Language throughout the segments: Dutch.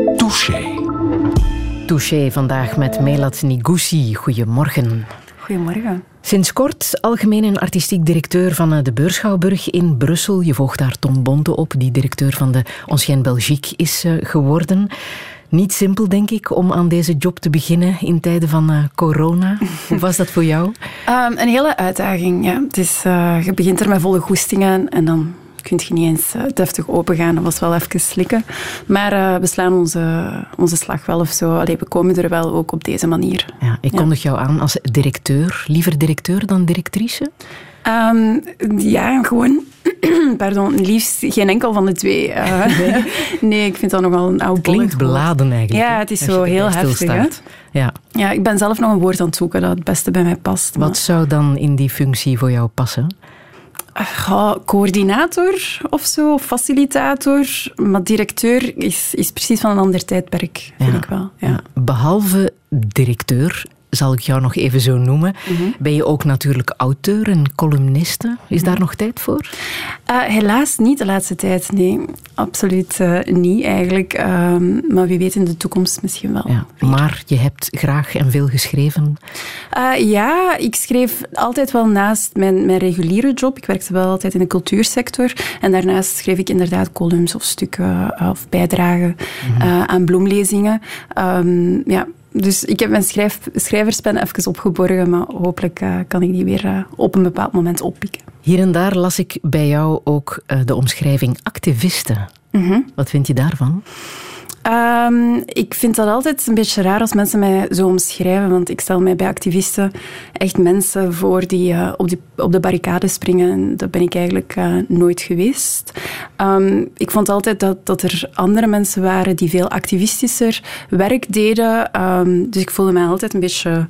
Touché vandaag met Melat Nigouzi. Goedemorgen. Goedemorgen. Sinds kort algemeen en artistiek directeur van de Beurschouwburg in Brussel. Je volgt daar Tom Bonte op, die directeur van de Ancienne Belgique is geworden. Niet simpel, denk ik, om aan deze job te beginnen in tijden van corona. Hoe was dat voor jou? Een hele uitdaging, ja. Het is, je begint er met volle goesting aan en dan kun je niet eens deftig opengaan. Dat was wel even slikken. Maar we slaan onze slag wel of zo. Allee, we komen er wel ook op deze manier. Ja, ik kondig jou aan als directeur. Liever directeur dan directrice? Ja, gewoon... Pardon, liefst geen enkel van de twee. Nee, ik vind dat nogal een oud bolletje. Klinkt beladen eigenlijk. Ja, het is zo heel heftig. Hè? Ja, ik ben zelf nog een woord aan het zoeken dat het beste bij mij past. Wat zou dan in die functie voor jou passen? Coördinator of zo, of facilitator. Maar directeur is precies van een ander tijdperk, vind ik wel. Ja. Behalve directeur, zal ik jou nog even zo noemen, ben je ook natuurlijk auteur en columniste. Is daar nog tijd voor? Helaas niet de laatste tijd, nee. Absoluut niet eigenlijk. Maar wie weet in de toekomst misschien wel. Ja, maar je hebt graag en veel geschreven? Ja, ik schreef altijd wel naast mijn reguliere job. Ik werkte wel altijd in de cultuursector. En daarnaast schreef ik inderdaad columns of stukken of bijdragen aan bloemlezingen. Ja. Dus ik heb mijn schrijverspen even opgeborgen, maar hopelijk kan ik die weer op een bepaald moment oppikken. Hier en daar las ik bij jou ook de omschrijving activiste. Wat vind je daarvan? Ik vind dat altijd een beetje raar als mensen mij zo omschrijven, want ik stel mij bij activisten echt mensen voor die op de barricade springen. En dat ben ik eigenlijk nooit geweest. Ik vond altijd dat er andere mensen waren die veel activistischer werk deden. Dus ik voelde mij altijd een beetje...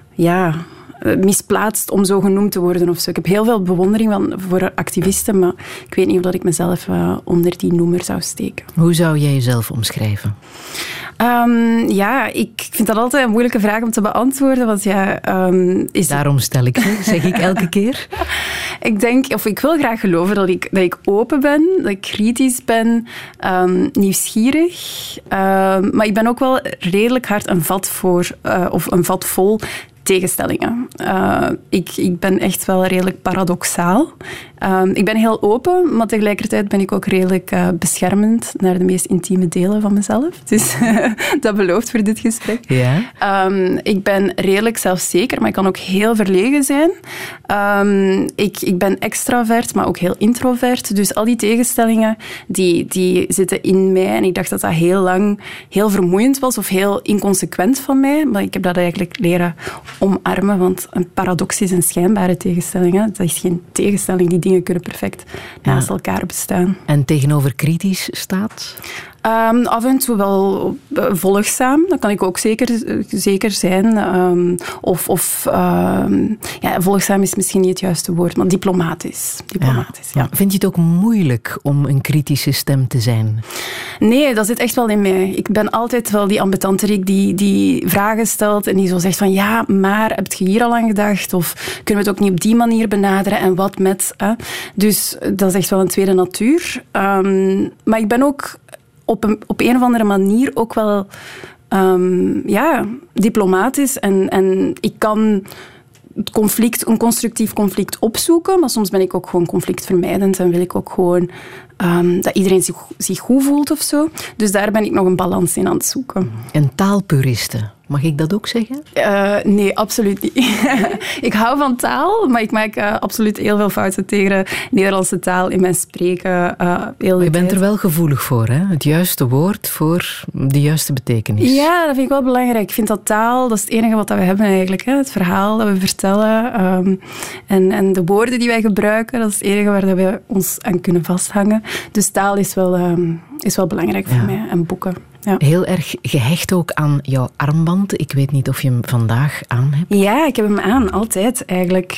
misplaatst om zo genoemd te worden of zo. Ik heb heel veel bewondering voor activisten, maar ik weet niet of dat ik mezelf onder die noemer zou steken. Hoe zou jij jezelf omschrijven? Ik vind dat altijd een moeilijke vraag om te beantwoorden, want Daarom stel ik ze, zeg ik elke keer. Ik wil graag geloven dat ik open ben, dat ik kritisch ben, nieuwsgierig, maar ik ben ook wel redelijk hard een vat vol tegenstellingen. Ik ben echt wel redelijk paradoxaal. Ik ben heel open, maar tegelijkertijd ben ik ook redelijk beschermend naar de meest intieme delen van mezelf. Dus dat belooft voor dit gesprek. Ja. Ik ben redelijk zelfzeker, maar ik kan ook heel verlegen zijn. Ik ben extravert, maar ook heel introvert. Dus al die tegenstellingen, die zitten in mij. En ik dacht dat dat heel lang heel vermoeiend was of heel inconsequent van mij. Maar ik heb dat eigenlijk leren omarmen, want een paradox is een schijnbare tegenstelling. Hè? Dat is geen tegenstelling, die dingen kunnen perfect naast elkaar bestaan. En tegenover kritisch staat? Af en toe wel volgzaam, dat kan ik ook zeker zijn. Volgzaam is misschien niet het juiste woord, maar diplomatisch. Ja. Vind je het ook moeilijk om een kritische stem te zijn? Nee, dat zit echt wel in mij. Ik ben altijd wel die ambetanterik die vragen stelt en die zo zegt van ja, maar heb je hier al aan gedacht? Of kunnen we het ook niet op die manier benaderen? En wat met? Dus dat is echt wel een tweede natuur. Maar ik ben ook op een of andere manier ook wel diplomatisch. En ik kan een constructief conflict opzoeken, maar soms ben ik ook gewoon conflictvermijdend en wil ik ook gewoon dat iedereen zich goed voelt of zo. Dus daar ben ik nog een balans in aan het zoeken. En taalpuristen, mag ik dat ook zeggen? Nee, absoluut niet. Ik hou van taal, maar ik maak absoluut heel veel fouten tegen de Nederlandse taal in mijn spreken. Je bent er wel gevoelig voor, hè? Het juiste woord voor de juiste betekenis. Ja, dat vind ik wel belangrijk. Ik vind dat taal, dat is het enige wat we hebben eigenlijk. Hè? Het verhaal dat we vertellen en de woorden die wij gebruiken, dat is het enige waar we ons aan kunnen vasthangen. Dus taal is wel belangrijk voor mij en boeken. Ja. Heel erg gehecht ook aan jouw armband. Ik weet niet of je hem vandaag aan hebt. Ja, ik heb hem aan, altijd eigenlijk.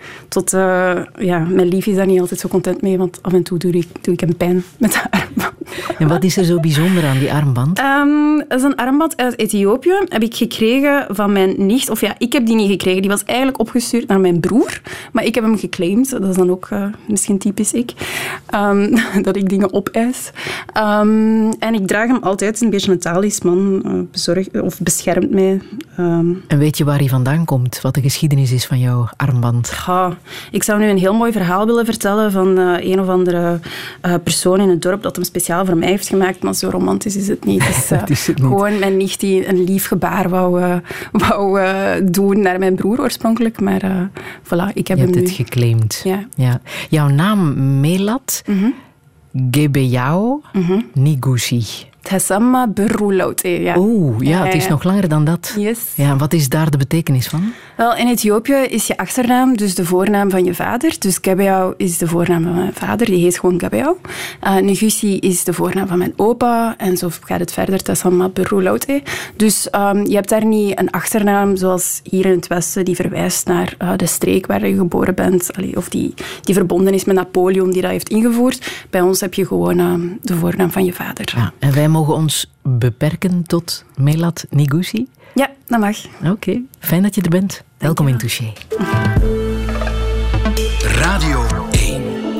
tot mijn lief is daar niet altijd zo content mee, want af en toe doe ik hem pijn met de armband. En wat is er zo bijzonder aan die armband? Dat is een armband uit Ethiopië. Heb ik gekregen van mijn nicht. Of ja, ik heb die niet gekregen. Die was eigenlijk opgestuurd naar mijn broer. Maar ik heb hem geclaimd. Dat is dan ook misschien typisch ik. Dat ik dingen opeis. En ik draag hem altijd. Het is een beetje een talisman. Beschermt mij. En weet je waar hij vandaan komt? Wat de geschiedenis is van jouw armband? Ja, ik zou nu een heel mooi verhaal willen vertellen van een of andere persoon in het dorp dat hem speciaal voor mij heeft gemaakt, maar zo romantisch is het niet. Dus, dat is het niet. Gewoon mijn nicht die een lief gebaar wou doen naar mijn broer oorspronkelijk, maar voilà, ik heb hem nu. Je hebt het geclaimd. Ja. Jouw naam Melat Gebeyao Nigusi. Tessama Berulaute. Ja. Het is nog langer dan dat. Yes. Ja, wat is daar de betekenis van? Wel, in Ethiopië is je achternaam dus de voornaam van je vader. Dus Gebeyao is de voornaam van mijn vader. Die heet gewoon Gebeyao. Nigusi is de voornaam van mijn opa. En zo gaat het verder. Tessama Berulaute. Dus je hebt daar niet een achternaam zoals hier in het Westen die verwijst naar de streek waar je geboren bent. Of die verbonden is met Napoleon die dat heeft ingevoerd. Bij ons heb je gewoon de voornaam van je vader. Ja, en wij mogen ons beperken tot Melat Nigusi? Ja, dat mag. Oké, fijn dat je er bent. Welkom in Touché. Radio 1.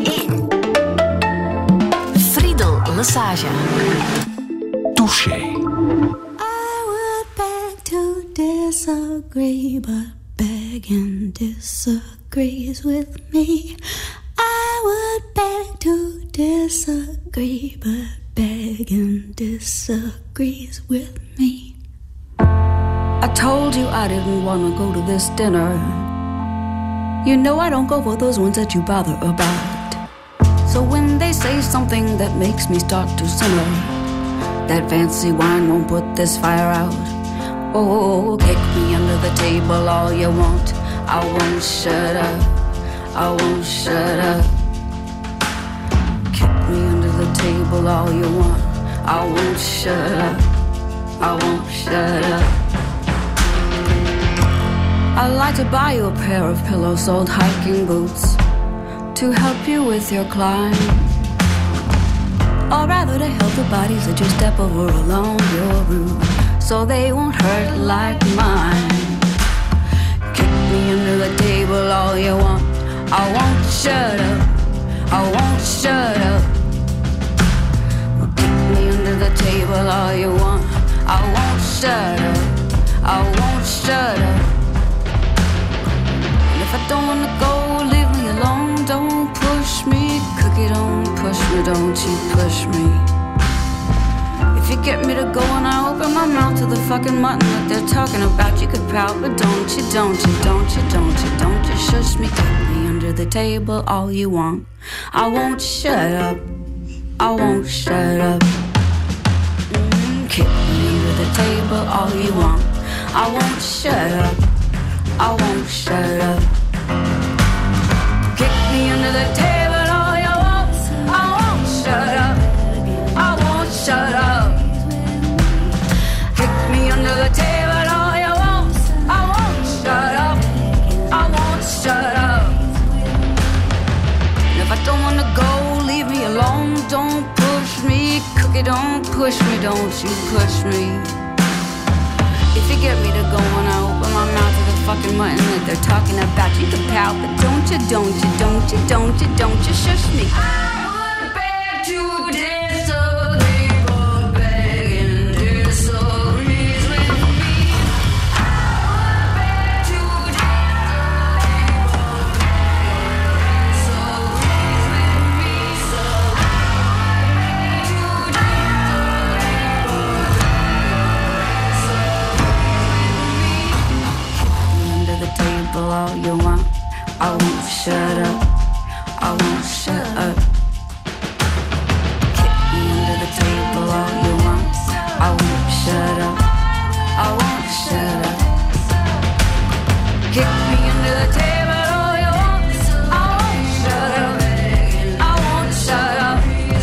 Friedel Lesage. Touché. I would beg to disagree, but begging disagrees with me. I would beg to disagree, but begging disagrees with me. I told you I didn't want to go to this dinner. You know I don't go for those ones that you bother about. So when they say something that makes me start to simmer, that fancy wine won't put this fire out. Oh, kick me under the table all you want. I won't shut up. I won't shut up. Kick me under the table all you want. I won't shut up. I won't shut up. I'd like to buy you a pair of pillow-soled hiking boots to help you with your climb, or rather to help the bodies that you step over along your route, so they won't hurt like mine. Kick me under the table all you want. I won't shut up. I won't shut up. Kick me under the table all you want. I won't shut up. I won't shut up. And if I don't wanna go, leave me alone. Don't push me, cookie. Don't push me. Don't you push me. If you get me to go and I open my mouth to the fucking mutton that they're talking about, you could pout, but don't you, don't you, don't you, don't you, don't you shush me. Kick me under the table all you want. I won't shut up. I won't shut up. Kick me under the table all you want. I won't shut up. I won't shut up. Kick me under the table all you want. I won't shut up. I won't shut up. Kick me under the table all you want. I won't shut up. I won't shut up. And if I don't wanna go, leave me alone. Don't push me, cookie. Don't push me. Don't you push me. If you get me to go and I open my mouth to the fucking mutton that they're talking about, you can pout, but don't you, don't you, don't you, don't you, don't you shush me. I would beg to disagree, but begging disagrees with me. I would beg to disagree, but begging disagrees with me. So I would beg to disagree, but under the table all you want. I won't shut up. I won't shut up. Kick me under the table all you want. I won't shut up. I won't shut up. Kick me under the table all you want. I won't shut up. I won't shut up.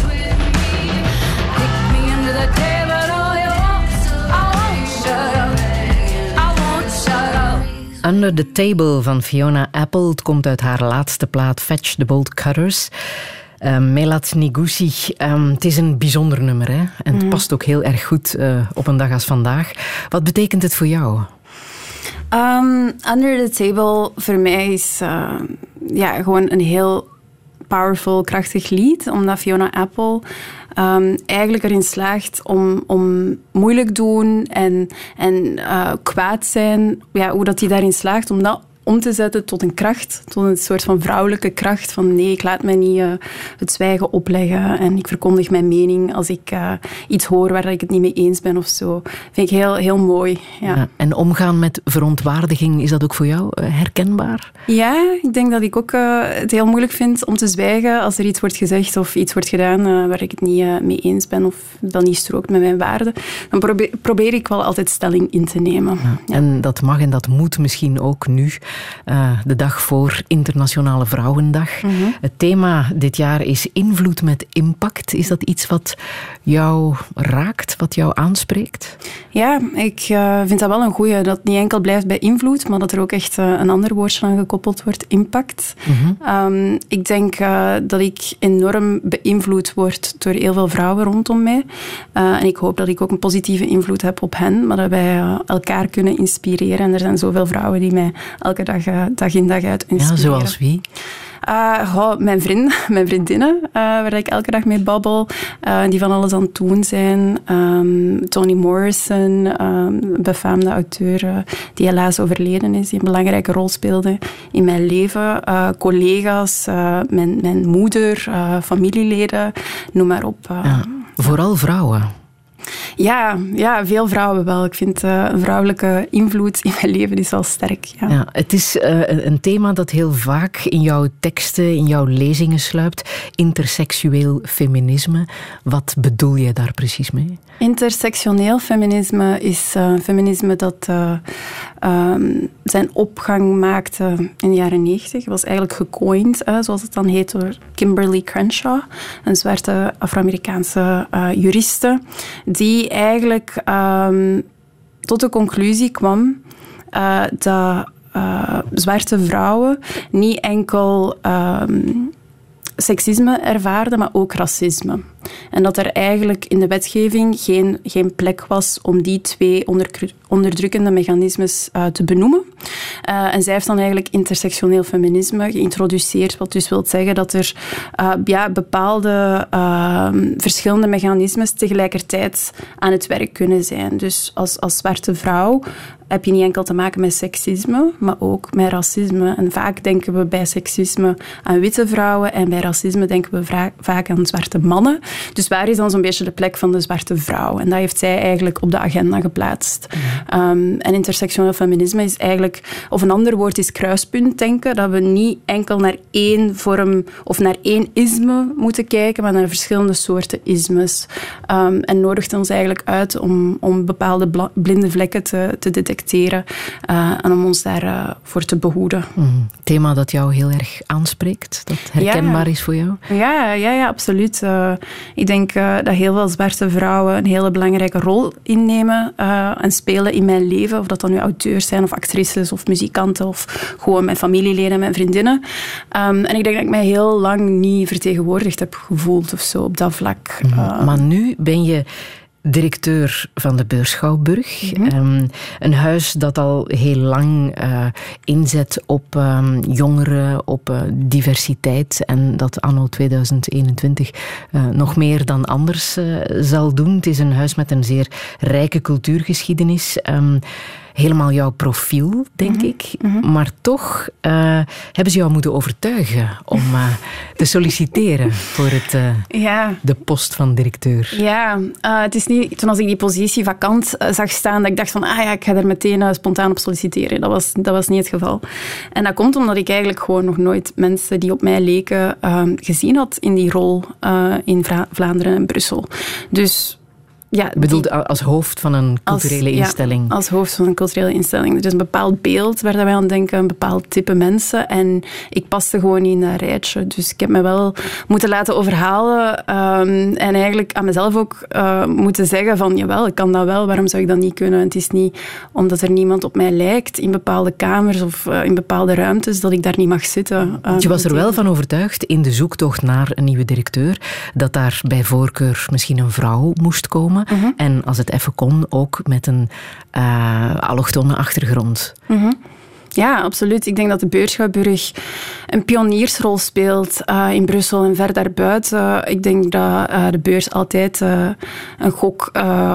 Kick me under the table all you want. I won't shut up. I won't shut up. Under the Table van Fiona Apple. Het komt uit haar laatste plaat Fetch the Bolt Cutters. Melat Negussi, het is een bijzonder nummer, hè? En het past ook heel erg goed op een dag als vandaag. Wat betekent het voor jou? Under the Table voor mij is gewoon een heel powerful, krachtig lied, omdat Fiona Apple eigenlijk erin slaagt om moeilijk doen en kwaad zijn, hoe dat hij daarin slaagt om dat om te zetten tot een kracht, tot een soort van vrouwelijke kracht. Van nee, ik laat mij niet het zwijgen opleggen en ik verkondig mijn mening als ik iets hoor waar ik het niet mee eens ben of zo. Vind ik heel, heel mooi. Ja. Ja, en omgaan met verontwaardiging, is dat ook voor jou herkenbaar? Ja, ik denk dat ik ook het heel moeilijk vind om te zwijgen als er iets wordt gezegd of iets wordt gedaan waar ik het niet mee eens ben of dat niet strookt met mijn waarden. Dan probeer ik wel altijd stelling in te nemen. Ja. Ja. En dat mag en dat moet misschien ook nu. De dag voor Internationale Vrouwendag. Mm-hmm. Het thema dit jaar is invloed met impact. Is dat iets wat jou raakt, wat jou aanspreekt? Ja, ik vind dat wel een goeie. Dat het niet enkel blijft bij invloed, maar dat er ook echt een ander woordje aan gekoppeld wordt, impact. Mm-hmm. Ik denk dat ik enorm beïnvloed word door heel veel vrouwen rondom mij. En ik hoop dat ik ook een positieve invloed heb op hen, maar dat wij elkaar kunnen inspireren. En er zijn zoveel vrouwen die mij elke dag in dag uit inspireren. Ja, zoals wie? Mijn vriendinnen, waar ik elke dag mee babbel, die van alles aan het doen zijn. Toni Morrison, befaamde auteur die helaas overleden is, die een belangrijke rol speelde in mijn leven. Collega's, mijn moeder, familieleden, noem maar op. Vooral vrouwen. Ja, veel vrouwen wel. Ik vind een vrouwelijke invloed in mijn leven is wel sterk. Ja. Ja, het is een thema dat heel vaak in jouw teksten, in jouw lezingen sluipt. Intersexueel feminisme. Wat bedoel je daar precies mee? Intersectioneel feminisme is feminisme dat zijn opgang maakte in de jaren 90. Het was eigenlijk gecoind, zoals het dan heet, door Kimberly Crenshaw, een zwarte Afro-Amerikaanse juriste, die eigenlijk tot de conclusie kwam dat zwarte vrouwen niet enkel seksisme ervaarden, maar ook racisme. En dat er eigenlijk in de wetgeving geen plek was om die twee onderdrukkende mechanismes te benoemen. En zij heeft dan eigenlijk intersectioneel feminisme geïntroduceerd, wat dus wil zeggen dat er bepaalde verschillende mechanismes tegelijkertijd aan het werk kunnen zijn. Dus als zwarte vrouw heb je niet enkel te maken met seksisme, maar ook met racisme. En vaak denken we bij seksisme aan witte vrouwen en bij racisme denken we vaak aan zwarte mannen. Dus waar is dan zo'n beetje de plek van de zwarte vrouw? En dat heeft zij eigenlijk op de agenda geplaatst. En intersectioneel feminisme is eigenlijk, of een ander woord is kruispuntdenken, dat we niet enkel naar één vorm of naar één isme moeten kijken, maar naar verschillende soorten ismes. En nodigt ons eigenlijk uit om bepaalde blinde vlekken te detecteren en om ons daarvoor te behoeden. Thema dat jou heel erg aanspreekt, dat herkenbaar is voor jou? Ja, absoluut. Ik denk dat heel veel zwarte vrouwen een hele belangrijke rol innemen en spelen in mijn leven. Of dat dan nu auteurs zijn, of actrices, of muzikanten, of gewoon mijn familieleden, mijn vriendinnen. En ik denk dat ik mij heel lang niet vertegenwoordigd heb gevoeld of zo op dat vlak. Maar nu ben je directeur van de Beurschouwburg. Mm-hmm. Een huis dat al heel lang inzet op jongeren, op diversiteit en dat anno 2021 nog meer dan anders zal doen. Het is een huis met een zeer rijke cultuurgeschiedenis. Helemaal jouw profiel, denk ik. Mm-hmm. Maar toch hebben ze jou moeten overtuigen om te solliciteren voor de post van directeur. Ja, het is niet toen als ik die positie vakant zag staan dat ik dacht van ik ga er meteen spontaan op solliciteren. Dat was niet het geval. En dat komt omdat ik eigenlijk gewoon nog nooit mensen die op mij leken gezien had in die rol in Vlaanderen en Brussel. Dus Ja, bedoeld als hoofd van een culturele instelling? Ja, als hoofd van een culturele instelling. Er is een bepaald beeld waar wij aan denken, een bepaald type mensen. En ik paste gewoon niet in dat rijtje. Dus ik heb me wel moeten laten overhalen. En eigenlijk aan mezelf ook moeten zeggen van, jawel, ik kan dat wel. Waarom zou ik dat niet kunnen? Het is niet omdat er niemand op mij lijkt in bepaalde kamers of in bepaalde ruimtes dat ik daar niet mag zitten. Je was er wel van overtuigd in de zoektocht naar een nieuwe directeur dat daar bij voorkeur misschien een vrouw moest komen. En als het even kon, ook met een allochtone achtergrond. Ja, absoluut. Ik denk dat de Beurschouwburg een pioniersrol speelt in Brussel en ver daarbuiten. Ik denk dat de beurs altijd een gok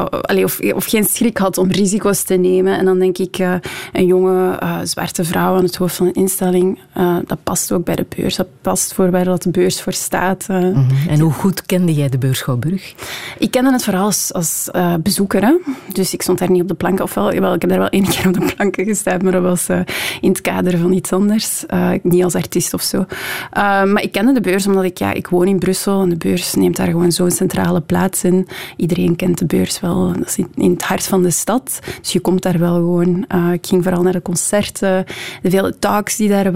of geen schrik had om risico's te nemen. En dan denk ik, een jonge zwarte vrouw aan het hoofd van een instelling, dat past ook bij de beurs. Dat past voor waar dat de beurs voor staat. En hoe goed kende jij de Beurschouwburg? Ik kende het vooral als bezoeker. Hè? Dus ik stond daar niet op de planken. Ofwel, ik heb daar wel 1 keer op de planken gestaan, maar dat was in het kader van iets anders. Niet als artiest of zo. Maar ik kende de beurs omdat ik woon in Brussel en de beurs neemt daar gewoon zo'n centrale plaats in. Iedereen kent de beurs wel. Dat is in het hart van de stad. Dus je komt daar wel gewoon. Ik ging vooral naar de concerten, de vele talks die daar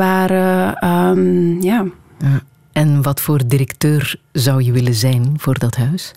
waren. Ja. En wat voor directeur zou je willen zijn voor dat huis?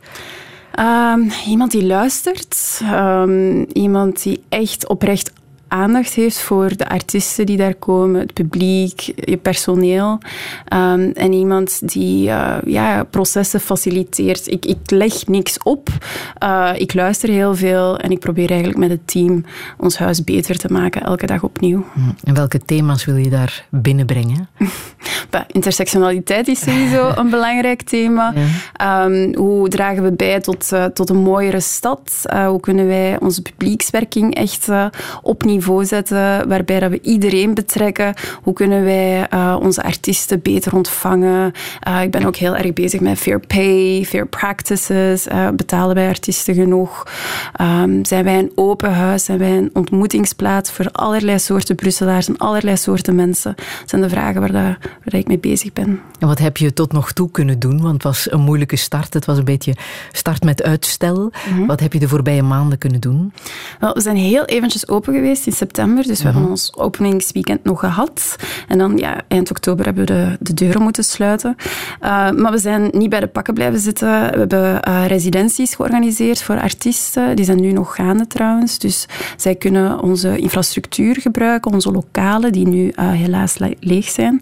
Iemand die luistert. Iemand die echt oprecht aandacht heeft voor de artiesten die daar komen, het publiek, je personeel. En iemand die processen faciliteert. Ik leg niks op. Ik luister heel veel en ik probeer eigenlijk met het team ons huis beter te maken, elke dag opnieuw. En welke thema's wil je daar binnenbrengen? Intersectionaliteit is sowieso een belangrijk thema. Ja. Hoe dragen we bij tot een mooiere stad? Hoe kunnen wij onze publiekswerking echt op niveau zetten, waarbij dat we iedereen betrekken? Hoe kunnen wij onze artiesten beter ontvangen? Ik ben ook heel erg bezig met fair pay, fair practices. Betalen wij artiesten genoeg? Zijn wij een open huis? Zijn wij een ontmoetingsplaats voor allerlei soorten Brusselaars en allerlei soorten mensen? Dat zijn de vragen waar ik mee bezig ben. En wat heb je tot nog toe kunnen doen? Want het was een moeilijke start. Het was een beetje start met uitstel. Wat heb je de voorbije maanden kunnen doen? Wel, we zijn heel eventjes open geweest in september. Dus we hebben ons openingsweekend nog gehad. En dan eind oktober hebben we de deuren moeten sluiten. Maar we zijn niet bij de pakken blijven zitten. We hebben residenties georganiseerd voor artiesten. Die zijn nu nog gaande trouwens. Dus zij kunnen onze infrastructuur gebruiken, onze lokalen, die nu helaas leeg zijn.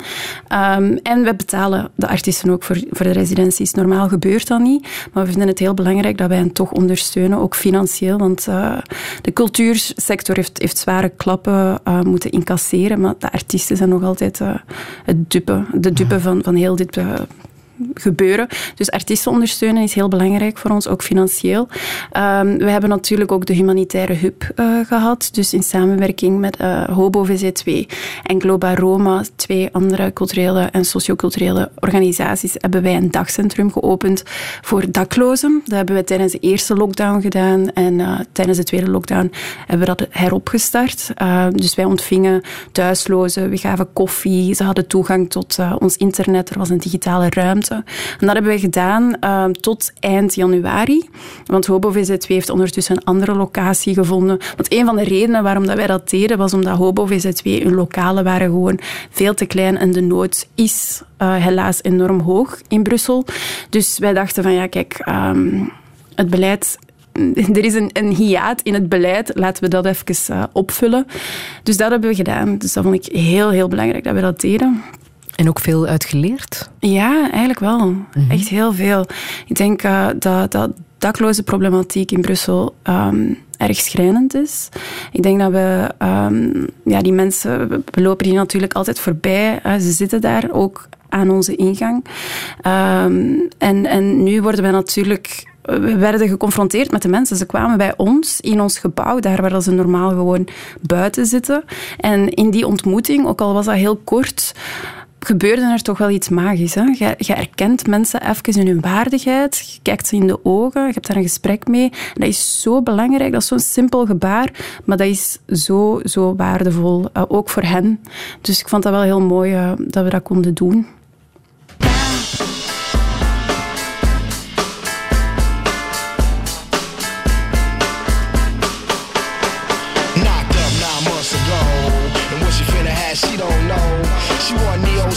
En we betalen de artiesten ook voor de residenties. Normaal gebeurt dat niet, maar we vinden het heel belangrijk dat wij hen toch ondersteunen, ook financieel, want de cultuursector heeft zware klappen moeten incasseren, maar de artiesten zijn nog altijd de dupe van heel dit gebeuren. Dus artiesten ondersteunen is heel belangrijk voor ons, ook financieel. We hebben natuurlijk ook de humanitaire hub gehad, dus in samenwerking met Hobo VZ2 en Globa Roma, 2 andere culturele en socioculturele organisaties, hebben wij een dagcentrum geopend voor daklozen. Dat hebben we tijdens de eerste lockdown gedaan en tijdens de tweede lockdown hebben we dat heropgestart. Dus wij ontvingen thuislozen, we gaven koffie, ze hadden toegang tot ons internet, er was een digitale ruimte. En dat hebben we gedaan tot eind januari. Want Hobo VZ2 heeft ondertussen een andere locatie gevonden. Want een van de redenen waarom dat wij dat deden, was omdat Hobo VZ2 hun lokalen waren gewoon veel te klein en de nood is helaas enorm hoog in Brussel. Dus wij dachten van het beleid... Er is een hiaat in het beleid, laten we dat even opvullen. Dus dat hebben we gedaan. Dus dat vond ik heel, heel belangrijk dat we dat deden. En ook veel uitgeleerd? Ja, eigenlijk wel. Echt heel veel. Ik denk dat dakloze problematiek in Brussel erg schrijnend is. Ik denk dat we... die mensen... We lopen die natuurlijk altijd voorbij. Ze zitten daar ook aan onze ingang. En nu worden we natuurlijk... We werden geconfronteerd met de mensen. Ze kwamen bij ons, in ons gebouw, daar waar ze normaal gewoon buiten zitten. En in die ontmoeting, ook al was dat heel kort... gebeurde er toch wel iets magisch. Hè? Je erkent mensen even in hun waardigheid. Je kijkt ze in de ogen. Je hebt daar een gesprek mee. En dat is zo belangrijk. Dat is zo'n simpel gebaar. Maar dat is zo, zo waardevol. Ook voor hen. Dus ik vond dat wel heel mooi dat we dat konden doen.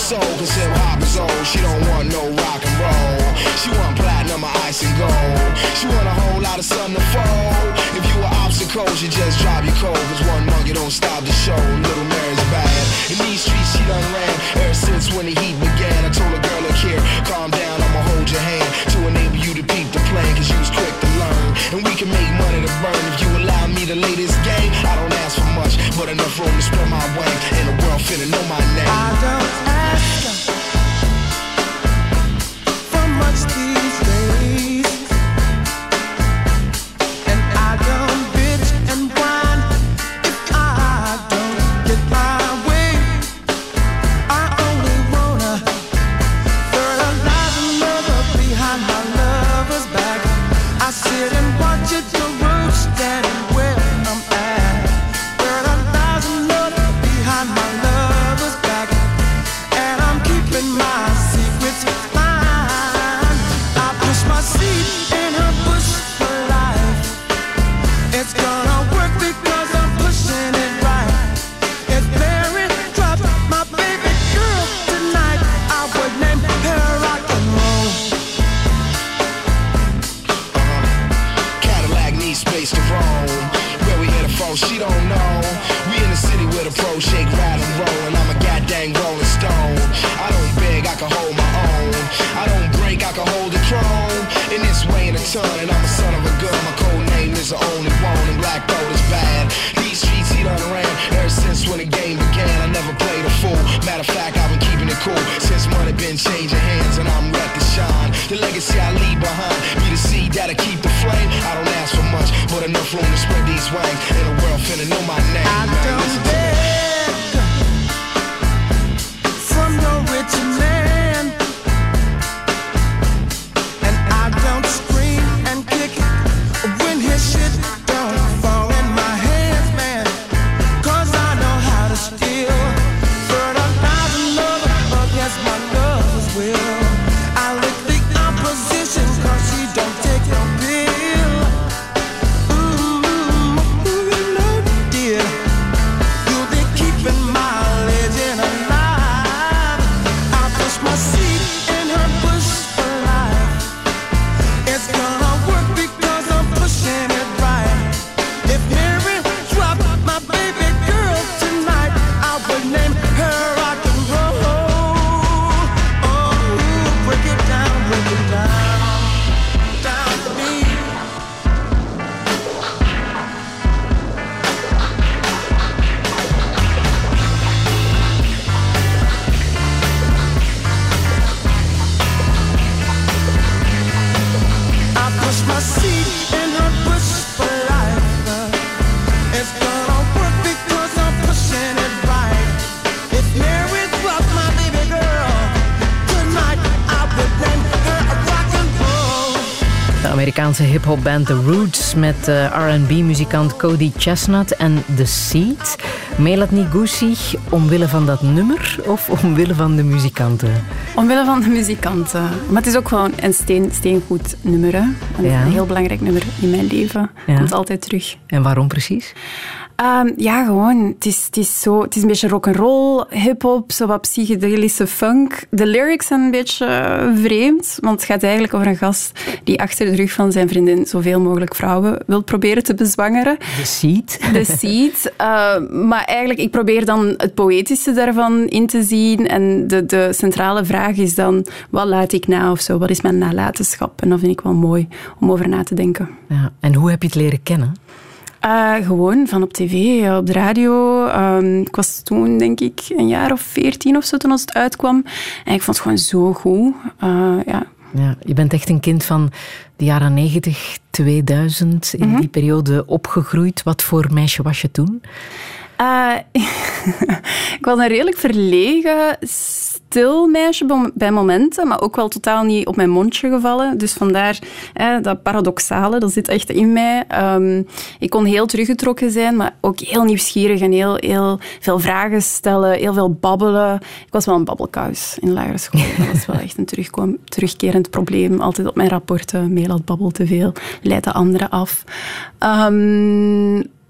soul, cause hip hop is old. She don't want no rock and roll. She want platinum or ice and gold. She want a whole lot of sun to fold. If you were obstacles, you just drop your cold. Cause one monkey don't stop the show. Little Mary's bad. In these streets she done ran ever since when the heat began. I told a girl, look here, calm down, I'ma hold your hand to enable you to peep the plan. Cause you was quick to learn, and we can make money to burn. If you allow me to lay this game, I don't ask for much, but enough room to spread my wing. And the world finna know my name. I don't ask for much these days, and I don't bitch and whine if I don't get my way. I only wanna fertilize another behind my lover's back. I sit and watch it grow, standing where I'm at. Fertilize another behind my lover's back, and I'm keeping my secrets mine. I push my seed in her bush for life. It's gonna work because I'm pushing it right. If Mary dropped my baby girl tonight, I would name her rock and roll. Cadillac needs space to roam. Where we headed from, she don't know. We in the city with a pro shake, ride and roll, and I'm a goddamn rolling stone. I don't beg, I can hold my own. I don't break, I can hold the throne. In this way in a ton, and I'm a son of a gun. My code name is the only one, and black gold is bad. These streets he done around ever since when the game began. I never played a fool. Matter of fact, I've been keeping it cool since money been changing hands, and I'm ready to shine. The legacy I leave behind be the seed that'll keep the flame. I don't ask for much, but enough room to spread these wings, and the world finna know my name. I Man, don't listen to me. beg from no rich man, and I don't scream and kick when his shit don't fall in my hands, man. Cause I know how to steal, fertilize another against my lover's will. I lick the opposition cause she don't take no pill. You know, dear, you'll be keeping my legend alive. I push my seed in her bush for life. It's gonna work because I'm pushing it right. If Mary dropped my baby girl tonight, I would name her rock and roll. Oh, break it down down to me. I push my seed in her bush for life. It's gonna work because I'm pushing it right. If Mary dropped my baby girl tonight, I would name her a rock and roll. De Amerikaanse hip-hopband The Roots met R&B-muzikant Cody Chestnut en The Seed. Melanie Gussi, omwille van dat nummer of omwille van de muzikanten? Omwille van de muzikanten. Maar het is ook gewoon een steengoed nummer. Hè? Een heel belangrijk nummer in mijn leven. Ja. Komt altijd terug. En waarom precies? Ja, gewoon. Het is een beetje rock'n'roll, hip-hop, zo wat psychedelische funk. De lyrics zijn een beetje vreemd, want het gaat eigenlijk over een gast die achter de rug van zijn vriendin zoveel mogelijk vrouwen wil proberen te bezwangeren. The Seed. The Seed. Maar eigenlijk, ik probeer dan het poëtische daarvan in te zien. En de centrale vraag is dan, wat laat ik na of zo? Wat is mijn nalatenschap? En dat vind ik wel mooi om over na te denken. Ja, en hoe heb je het leren kennen? Gewoon van op tv, op de radio. Ik was toen, denk ik, een jaar of 14 of zo toen het uitkwam. En ik vond het gewoon zo goed. Ja. Ja, je bent echt een kind van de jaren 90, 2000, in die periode opgegroeid. Wat voor meisje was je toen? Ik was een redelijk verlegen, stil meisje bij momenten, maar ook wel totaal niet op mijn mondje gevallen. Dus vandaar dat paradoxale, dat zit echt in mij. Ik kon heel teruggetrokken zijn, maar ook heel nieuwsgierig en heel veel vragen stellen, heel veel babbelen. Ik was wel een babbelkous in de lagere school. Dat was wel echt een terugkerend probleem. Altijd op mijn rapporten, Melat babbelt te veel, leidt de anderen af.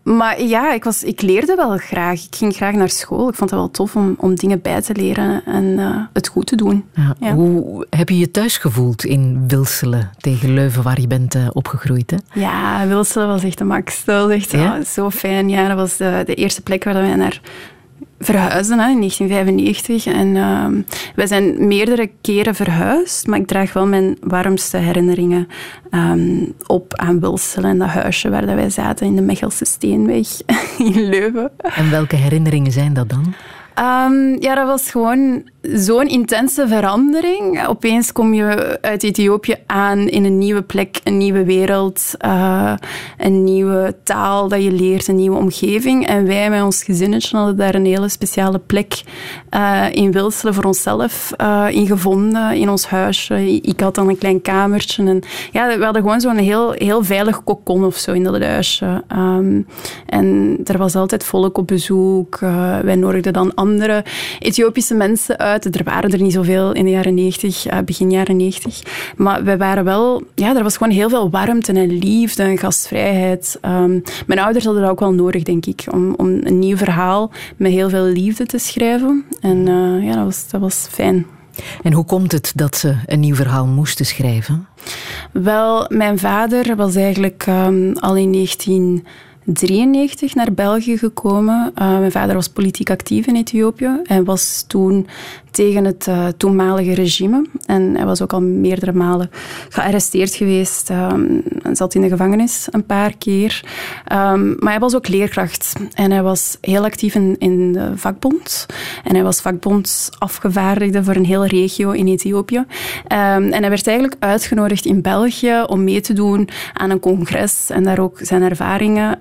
Maar ja, ik leerde wel graag. Ik ging graag naar school. Ik vond het wel tof om dingen bij te leren en het goed te doen. Ja. Hoe heb je je thuis gevoeld in Wilselen tegen Leuven, waar je bent opgegroeid? Hè? Ja, Wilselen was echt de max. Dat was echt zo fijn. Ja, dat was de eerste plek waar wij naar verhuisden in 1995. En wij zijn meerdere keren verhuisd, maar ik draag wel mijn warmste herinneringen op aan Wilselen en dat huisje waar wij zaten in de Mechelse Steenweg in Leuven. En welke herinneringen zijn dat dan? Ja, dat was gewoon zo'n intense verandering. Opeens kom je uit Ethiopië aan in een nieuwe plek, een nieuwe wereld, een nieuwe taal dat je leert, een nieuwe omgeving. En wij met ons gezinnetje hadden daar een hele speciale plek in Wilselen voor onszelf in gevonden, in ons huisje. Ik had dan een klein kamertje. En ja, we hadden gewoon zo'n heel veilig kokon of zo in dat huisje. En er was altijd volk op bezoek. Wij nodigden dan andere Ethiopische mensen uit. Er waren er niet zoveel in de jaren 90, begin jaren 90. Maar wij waren wel... Ja, er was gewoon heel veel warmte en liefde en gastvrijheid. Mijn ouders hadden dat ook wel nodig, denk ik, om een nieuw verhaal met heel veel liefde te schrijven. En ja, dat was fijn. En hoe komt het dat ze een nieuw verhaal moesten schrijven? Wel, mijn vader was eigenlijk al in 1993 naar België gekomen. Mijn vader was politiek actief in Ethiopië. Hij was toen tegen het toenmalige regime. En hij was ook al meerdere malen gearresteerd geweest. En zat in de gevangenis een paar keer. Maar hij was ook leerkracht. En hij was heel actief in de vakbond. En hij was vakbondsafgevaardigde voor een hele regio in Ethiopië. En hij werd eigenlijk uitgenodigd in België om mee te doen aan een congres. En daar ook zijn ervaringen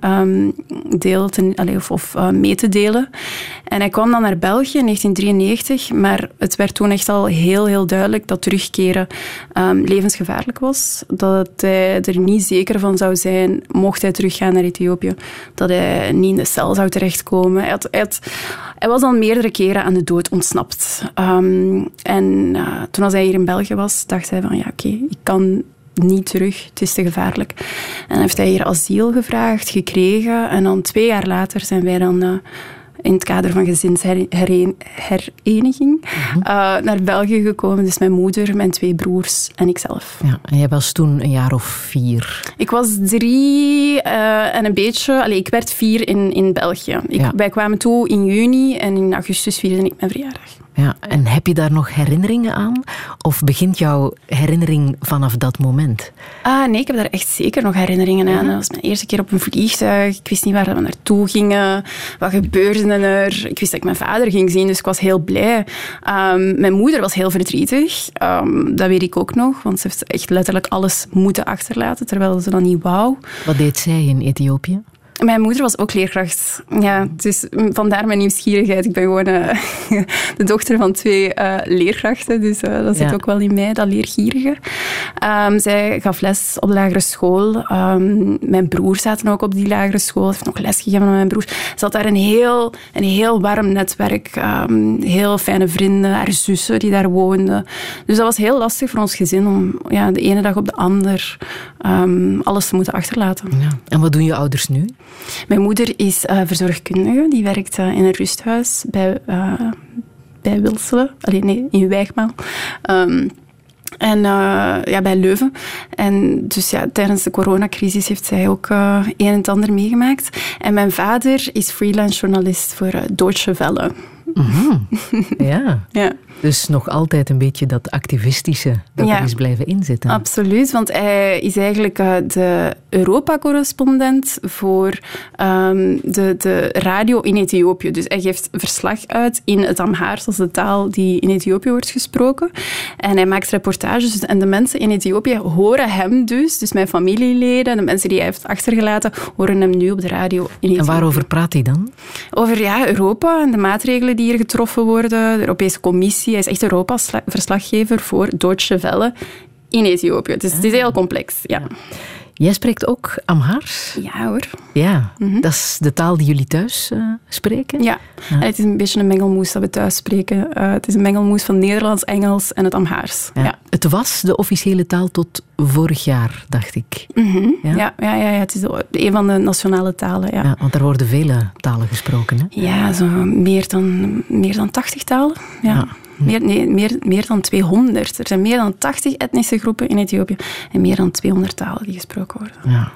mee te delen. En hij kwam dan naar België in 1993, maar het werd toen echt al heel duidelijk dat terugkeren levensgevaarlijk was. Dat hij er niet zeker van zou zijn, mocht hij teruggaan naar Ethiopië, dat hij niet in de cel zou terechtkomen. Hij was al meerdere keren aan de dood ontsnapt. En toen als hij hier in België was, dacht hij van oké, ik kan niet terug, het is te gevaarlijk. En heeft hij hier asiel gevraagd, gekregen. En dan 2 jaar later zijn wij dan in het kader van gezinshereniging naar België gekomen. Dus mijn moeder, mijn 2 broers en ikzelf. Ja, en jij was toen een jaar of 4? Ik was 3 en een beetje... ik werd 4 in België. Wij kwamen toe in juni en in augustus vierde ik mijn verjaardag. Ja, en heb je daar nog herinneringen aan? Of begint jouw herinnering vanaf dat moment? Nee, ik heb daar echt zeker nog herinneringen aan. Dat was mijn eerste keer op een vliegtuig. Ik wist niet waar we naartoe gingen. Wat gebeurde er? Ik wist dat ik mijn vader ging zien, dus ik was heel blij. Mijn moeder was heel verdrietig. Dat weet ik ook nog, want ze heeft echt letterlijk alles moeten achterlaten, terwijl ze dat niet wou. Wat deed zij in Ethiopië? Mijn moeder was ook leerkracht. Ja, dus vandaar mijn nieuwsgierigheid. Ik ben gewoon de dochter van 2 leerkrachten, dus dat zit ook wel in mij, dat leergierige. Zij gaf les op de lagere school. Mijn broers zaten ook op die lagere school. Ze heeft nog les gegeven aan mijn broers. Ze had daar een heel warm netwerk. Heel fijne vrienden, haar zussen die daar woonden. Dus dat was heel lastig voor ons gezin om de ene dag op de ander alles te moeten achterlaten. Ja. En wat doen je ouders nu? Mijn moeder is verzorgkundige. Die werkt in een rusthuis bij Wilselen. In Wijgmaal. En bij Leuven. En dus tijdens de coronacrisis heeft zij ook een en het ander meegemaakt. En mijn vader is freelance journalist voor Deutsche Welle. Mm-hmm. Ja. Ja. Dus nog altijd een beetje dat activistische dat er is blijven inzitten. Absoluut, want hij is eigenlijk de Europa-correspondent voor de radio in Ethiopië. Dus hij geeft verslag uit in het Amhaars, dat is de taal die in Ethiopië wordt gesproken. En hij maakt reportages. En de mensen in Ethiopië horen hem dus mijn familieleden, de mensen die hij heeft achtergelaten, horen hem nu op de radio in Ethiopië. En waarover praat hij dan? Over Europa en de maatregelen die hier getroffen worden, de Europese Commissie. Hij is echt Europa-verslaggever voor Deutsche Welle in Ethiopië. Dus het is heel complex, ja. Jij spreekt ook Amhaars? Ja hoor. Ja, dat is de taal die jullie thuis spreken? Ja. En het is een beetje een mengelmoes dat we thuis spreken. Het is een mengelmoes van Nederlands, Engels en het Amhaars. Ja. Ja. Het was de officiële taal tot vorig jaar, dacht ik. Ja, het is een van de nationale talen. Ja. Ja, want daar worden vele talen gesproken. Hè? Ja, zo meer dan 80 talen. Ja. Meer dan 200. Er zijn meer dan 80 etnische groepen in Ethiopië en meer dan 200 talen die gesproken worden. Ja.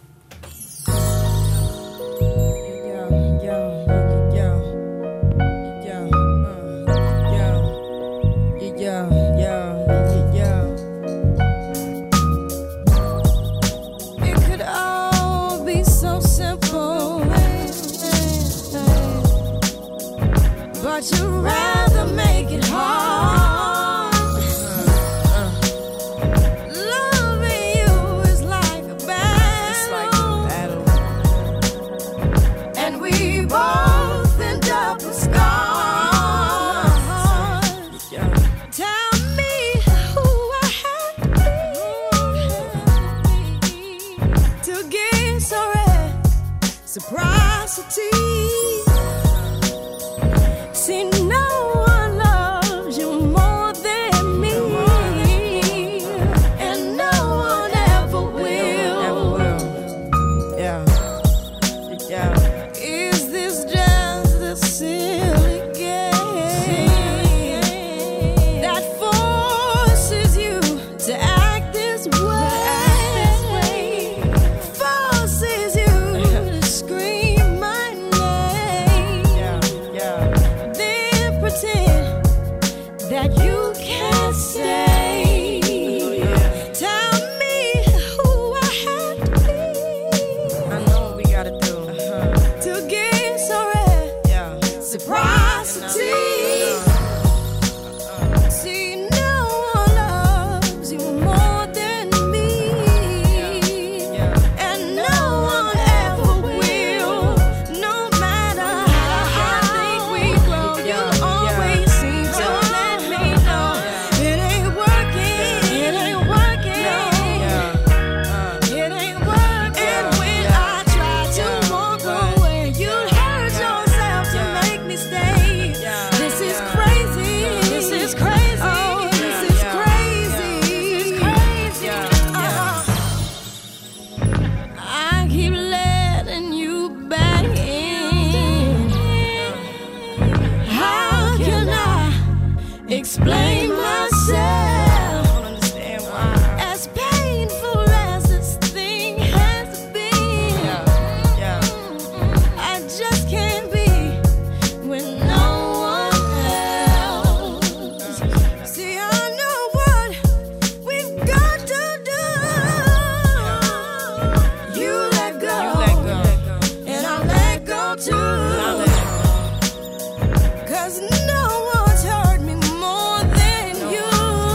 But you'd rather make it hard. Loving you is like a battle. And we both end up with scars. Tell me who I have to get so reciprocity. See, no one loves you more than me, and no one ever will. Yeah. Is this just a silly game that forces you to act this way? Forces you to scream my name. Then pretend that you can't say. Tell me who I have to be. I know what we gotta do to get so reciprocity. See, no one loves you more than me, and no one ever will. No matter how I think we grow, you always seem to let me know it ain't working. It ain't working. It ain't working. And when I try to walk away, you hurt yourself to make me stay. This is crazy. This is crazy. Oh, this is crazy. This is crazy. I keep letting you back in. How can I explain myself? I don't understand why. As painful as this thing has been, I just can't be with no one else. See, I know what we've got to do. You let go, and I'll let go too. 'Cause no one's hurt me more than you,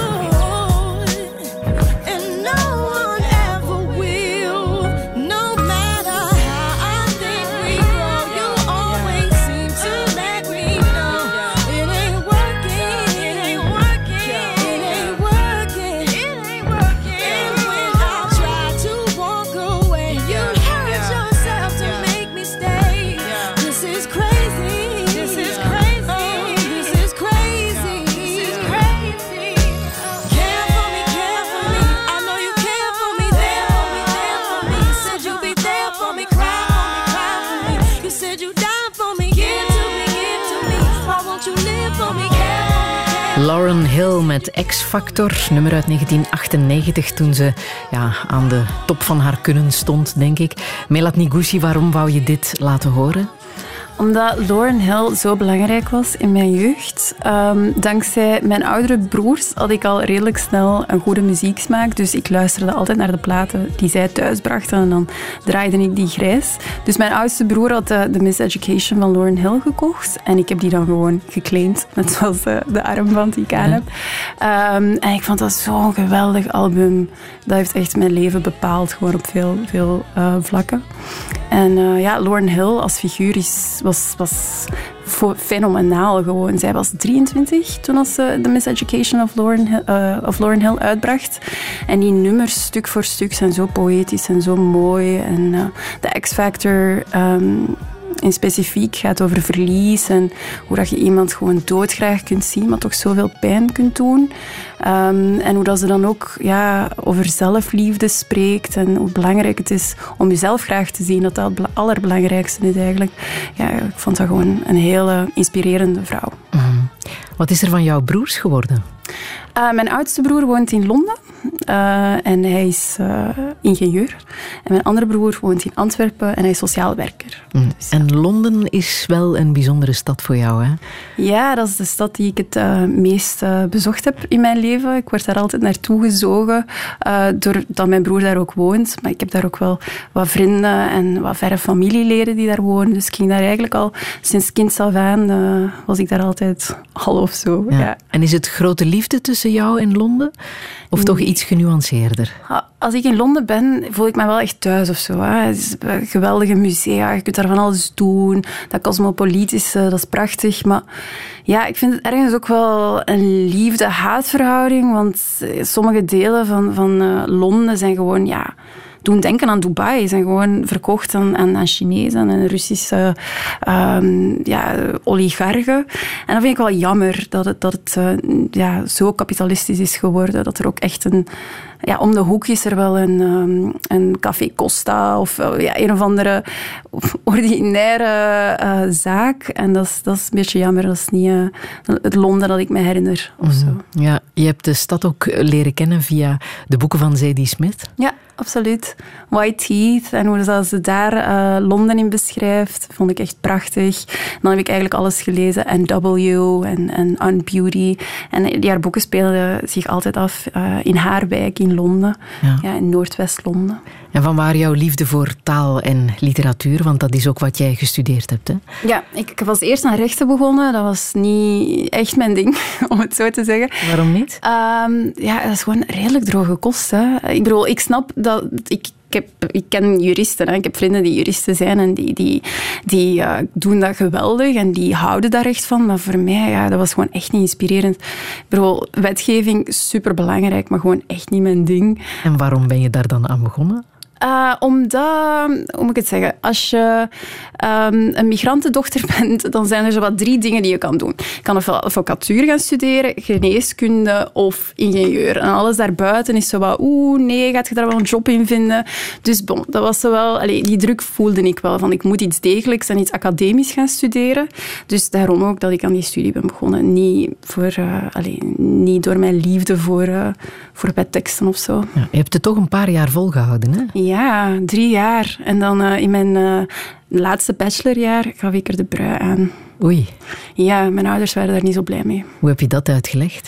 and no one ever will. No matter how I think we grow, you always seem to let me know it ain't working. It ain't working. It ain't working. It ain't working. And when I try to walk away, you hurt yourself to make me stay. This is crazy. This is crazy. Oh, this is crazy. This is crazy. Care for me, care for me. I know you care for me, there for me, there for me. You said you'd be there for me, cry for me, cry for me. You said you'd die for me, give to me, give to me. Why won't you live for me, care for me? Lauryn Hill met X-Factor, nummer uit 1998, toen ze aan de top van haar kunnen stond, denk ik. Melat Niguchi, waarom wou je dit laten horen? Omdat Lauryn Hill zo belangrijk was in mijn jeugd. Dankzij mijn oudere broers had ik al redelijk snel een goede muzieksmaak. Dus ik luisterde altijd naar de platen die zij thuis brachten. En dan draaide ik die grijs. Dus mijn oudste broer had de Miseducation van Lauryn Hill gekocht. En ik heb die dan gewoon geclaimd. Net zoals de armband die ik aan heb. En ik vond dat zo'n geweldig album. Dat heeft echt mijn leven bepaald. Gewoon op veel vlakken. En Lauryn Hill als figuur was fenomenaal gewoon. Zij was 23 toen als ze The Miseducation of Lauryn Hill uitbracht. En die nummers, stuk voor stuk, zijn zo poëtisch en zo mooi. En de X-Factor... in specifiek gaat over verlies en hoe dat je iemand gewoon doodgraag kunt zien, maar toch zoveel pijn kunt doen. En hoe dat ze dan ook over zelfliefde spreekt en hoe belangrijk het is om jezelf graag te zien. Dat het allerbelangrijkste is eigenlijk. Ja, ik vond dat gewoon een hele inspirerende vrouw. Wat is er van jouw broers geworden? Mijn oudste broer woont in Londen en hij is ingenieur. En mijn andere broer woont in Antwerpen en hij is sociaal werker. Dus, en Londen is wel een bijzondere stad voor jou, hè? Ja, dat is de stad die ik het meest bezocht heb in mijn leven. Ik word daar altijd naartoe gezogen, doordat mijn broer daar ook woont. Maar ik heb daar ook wel wat vrienden en wat verre familieleden die daar wonen. Dus ik ging daar eigenlijk al sinds kinds af aan, was ik daar altijd al of zo. Ja. En is het grote liefde tussen jou en Londen? Of toch iets genuanceerder? Als ik in Londen ben, voel ik me wel echt thuis of zo. Hè. Het is geweldige musea, je kunt daar van alles doen. Dat cosmopolitische, dat is prachtig. Maar ja, ik vind het ergens ook wel een liefde-haatverhouding. Want sommige delen van Londen zijn gewoon... doen denken aan Dubai. Zijn gewoon verkocht aan Chinezen en Russische oligarchen. En dat vind ik wel jammer dat het zo kapitalistisch is geworden. Dat er ook echt om de hoek is er wel een Café Costa of een of andere ordinaire zaak. En dat is een beetje jammer. Dat is niet het Londen dat ik me herinner. Of zo. Ja, je hebt de stad ook leren kennen via de boeken van Zadie Smith. Ja, absoluut. White Teeth en hoe ze daar Londen in beschrijft, vond ik echt prachtig. Dan heb ik eigenlijk alles gelezen. N.W. en Unbeauty. En haar boeken speelden zich altijd af in haar wijk in Londen. Ja, in Noordwest-Londen. En van waar jouw liefde voor taal en literatuur? Want dat is ook wat jij gestudeerd hebt, hè? Ja, ik was eerst aan rechten begonnen. Dat was niet echt mijn ding, om het zo te zeggen. Waarom niet? Dat is gewoon redelijk droge kost. Hè. Ik bedoel, ik snap dat... Ik ken juristen. Hè. Ik heb vrienden die juristen zijn en die doen dat geweldig en die houden daar echt van. Maar voor mij, dat was gewoon echt niet inspirerend. Ik bedoel, wetgeving, superbelangrijk, maar gewoon echt niet mijn ding. En waarom ben je daar dan aan begonnen? Omdat, hoe moet ik het zeggen, als je een migrantendochter bent, dan zijn er zo wat 3 dingen die je kan doen. Je kan ofwel advocatuur gaan studeren, geneeskunde of ingenieur. En alles daarbuiten is zo wat, gaat je daar wel een job in vinden? Dus bon, dat was zo wel, die druk voelde ik wel, van ik moet iets degelijks en iets academisch gaan studeren. Dus daarom ook dat ik aan die studie ben begonnen. Niet door mijn liefde voor wetteksten of zo. Ja, je hebt het toch een paar jaar volgehouden, hè? Ja, 3 jaar. En dan in mijn laatste bachelorjaar gaf ik er de brui aan. Oei. Ja, mijn ouders waren daar niet zo blij mee. Hoe heb je dat uitgelegd?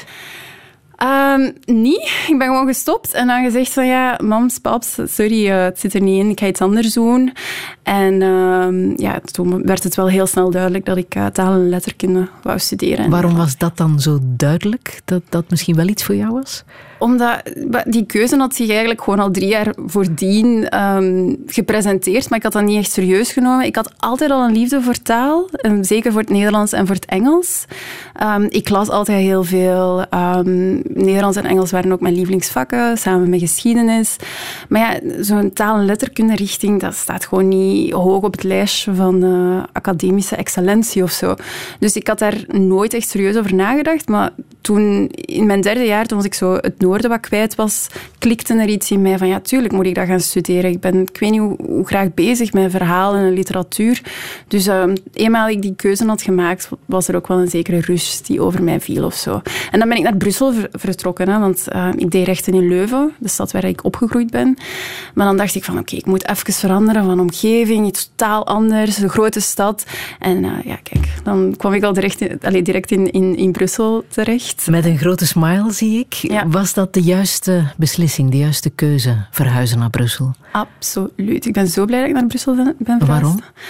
Niet. Ik ben gewoon gestopt en dan gezegd van mams, paps, sorry, het zit er niet in, ik ga iets anders doen. En toen werd het wel heel snel duidelijk dat ik taal en letterkunde wou studeren. Waarom was dat dan zo duidelijk, dat dat misschien wel iets voor jou was? Omdat die keuze had zich eigenlijk gewoon al 3 jaar voordien gepresenteerd, maar ik had dat niet echt serieus genomen. Ik had altijd al een liefde voor taal, zeker voor het Nederlands en voor het Engels. Ik las altijd heel veel. Nederlands en Engels waren ook mijn lievelingsvakken, samen met geschiedenis. Maar zo'n taal- en letterkunde richting, dat staat gewoon niet hoog op het lijstje van academische excellentie of zo. Dus ik had daar nooit echt serieus over nagedacht, maar toen, in mijn 3e jaar, toen was ik zo het noorden wat kwijt was, klikte er iets in mij van, tuurlijk moet ik dat gaan studeren. Ik weet niet hoe graag bezig met verhalen en literatuur. Dus eenmaal ik die keuze had gemaakt, was er ook wel een zekere rust die over mij viel of zo. En dan ben ik naar Brussel vertrokken, hè, want ik deed rechten in Leuven, de stad waar ik opgegroeid ben. Maar dan dacht ik van, oké, ik moet even veranderen van omgeving, iets totaal anders, een grote stad. En kijk, dan kwam ik al direct in Brussel terecht. Met een grote smile, zie ik. Ja. Was dat de juiste beslissing, de juiste keuze, verhuizen naar Brussel? Absoluut. Ik ben zo blij dat ik naar Brussel ben verhuisd. Waarom?